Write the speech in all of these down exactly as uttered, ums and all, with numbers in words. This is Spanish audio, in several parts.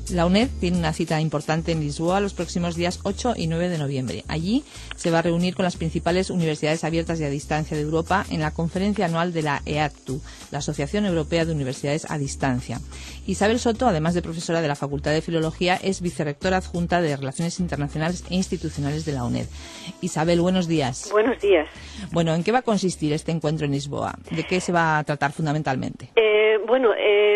La UNED tiene una cita importante en Lisboa los próximos días ocho y nueve de noviembre. Allí se va a reunir con las principales universidades abiertas y a distancia de Europa en la conferencia anual de la E A C T U, la Asociación Europea de Universidades a Distancia. Isabel Soto, además de profesora de la Facultad de Filología, es vicerrectora adjunta de Relaciones Internacionales e Institucionales de la UNED. Isabel, buenos días. Buenos días. Bueno, ¿en qué va a consistir este encuentro en Lisboa? ¿De qué se va a tratar fundamentalmente? Eh, bueno,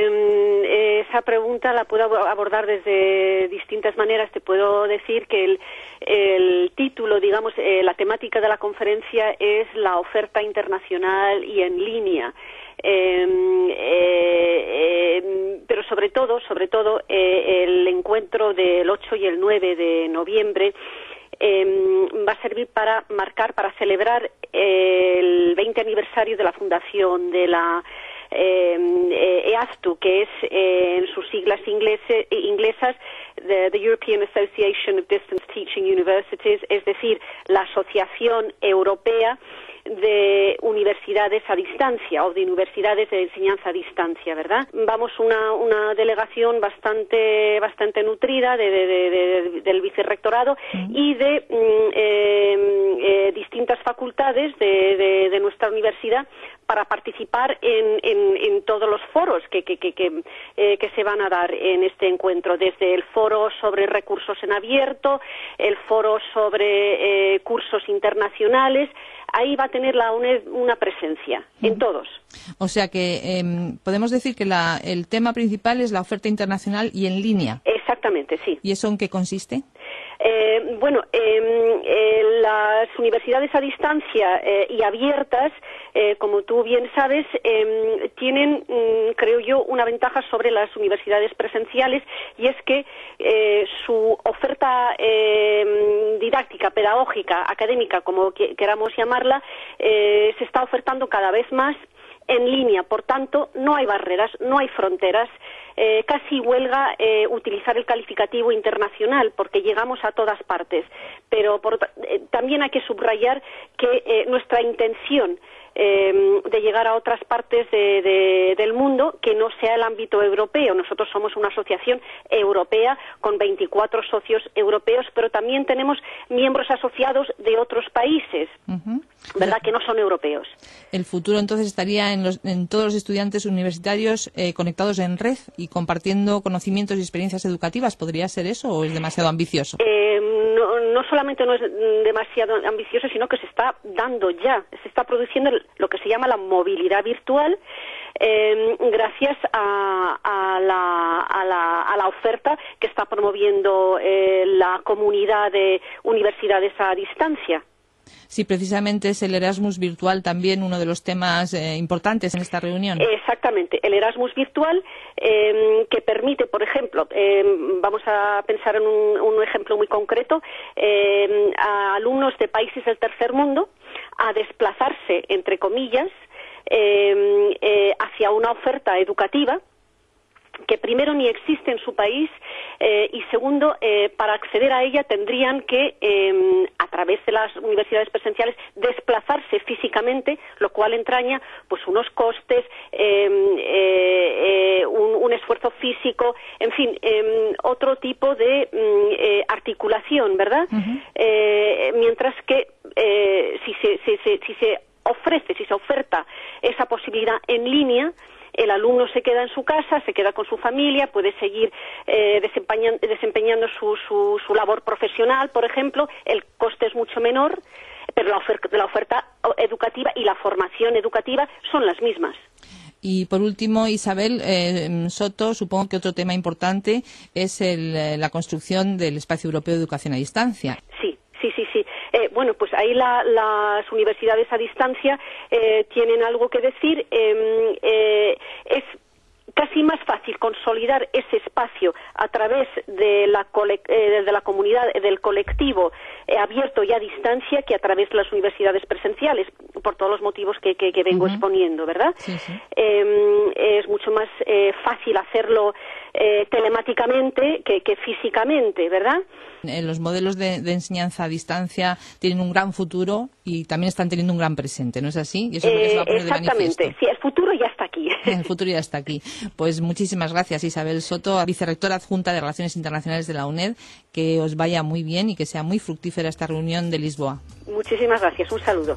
eh, esa pregunta la puedo abordar desde distintas maneras. Te puedo decir que el, el título, digamos, eh, la temática de la conferencia es la oferta internacional y en línea. Eh, eh, eh, pero sobre todo, sobre todo, eh, el encuentro del ocho y el nueve de noviembre eh, va a servir para marcar, para celebrar eh, el veinte aniversario de la fundación de la Eh, eh, E A C T U, que es eh, en sus siglas inglese, inglesas the, the European Association of Distance Teaching Universities, es decir, la Asociación Europea de Universidades a Distancia o de Universidades de Enseñanza a Distancia, ¿verdad? Vamos una, una delegación bastante bastante nutrida de, de, de, de, del vicerrectorado mm. y de mm, eh, eh, distintas facultades de, de, de nuestra universidad para participar en, en, en todos los foros que, que, que, que, eh, que se van a dar en este encuentro, desde el foro sobre recursos en abierto, el foro sobre eh, cursos internacionales. Ahí va a tener la UNED una presencia, en todos. O sea que eh, podemos decir que la, el tema principal es la oferta internacional y en línea. Exactamente, sí. ¿Y eso en qué consiste? Eh, bueno, eh, eh, las universidades a distancia eh, y abiertas, eh, como tú bien sabes, eh, tienen, mm, creo yo, una ventaja sobre las universidades presenciales, y es que eh, su oferta eh, didáctica, pedagógica, académica, como que, queramos llamarla, eh, se está ofertando cada vez más en línea. Por tanto, no hay barreras, no hay fronteras. Eh, casi huelga eh, utilizar el calificativo internacional, porque llegamos a todas partes. Pero por, eh, también hay que subrayar que eh, nuestra intención eh, de llegar a otras partes de, de, del mundo que no sea el ámbito europeo. Nosotros somos una asociación europea con veinticuatro socios europeos, pero también tenemos miembros asociados de otros países, uh-huh. ¿verdad?, que no son europeos. El futuro entonces estaría en, los, en todos los estudiantes universitarios eh, conectados en red y compartiendo conocimientos y experiencias educativas. ¿Podría ser eso o es demasiado ambicioso? Eh, no, no solamente no es demasiado ambicioso, sino que se está dando ya, se está produciendo lo que se llama la movilidad virtual, eh, gracias a, a, la, a, la, a la oferta que está promoviendo eh, la comunidad de universidades a distancia. Sí, precisamente es el Erasmus virtual también uno de los temas eh, importantes en esta reunión. Exactamente, el Erasmus virtual eh, que permite, por ejemplo, eh, vamos a pensar en un, un ejemplo muy concreto, eh, a alumnos de países del tercer mundo a desplazarse, entre comillas, eh, eh, hacia una oferta educativa que primero ni existe en su país eh, y segundo, eh, para acceder a ella tendrían que, eh, a través de las universidades presenciales, desplazarse físicamente, lo cual entraña pues unos costes, eh, eh, eh, un, un esfuerzo físico, en fin, eh, otro tipo de eh, articulación, ¿verdad? Uh-huh. Eh, mientras que eh, si se, si, se, si se ofrece, si se oferta esa posibilidad en línea, el alumno se queda en su casa, se queda con su familia, puede seguir eh, desempeñando, desempeñando su, su, su labor profesional, por ejemplo. El coste es mucho menor, pero la oferta, la oferta educativa y la formación educativa son las mismas. Y por último, Isabel eh, Soto, supongo que otro tema importante es el, la construcción del Espacio Europeo de Educación a Distancia. Sí. Sí, sí, sí. Eh, bueno, pues ahí la, las universidades a distancia eh, tienen algo que decir. Eh, eh, es casi más fácil consolidar ese espacio a través de la, cole- eh, de la comunidad, del colectivo eh, abierto y a distancia que a través de las universidades presenciales, por todos los motivos que, que, que vengo uh-huh. exponiendo, ¿verdad? Sí, sí. Eh, es mucho más eh, fácil hacerlo eh, telemáticamente que, que físicamente, ¿verdad? Los modelos de, de enseñanza a distancia tienen un gran futuro y también están teniendo un gran presente, ¿no es así? Y eso es lo que se va a poner de manifiesto. Exactamente, sí, el futuro ya está aquí. El futuro ya está aquí. Pues muchísimas gracias, Isabel Soto, vicerrectora adjunta de Relaciones Internacionales de la UNED. Que os vaya muy bien y que sea muy fructífera esta reunión de Lisboa. Muchísimas gracias, un saludo.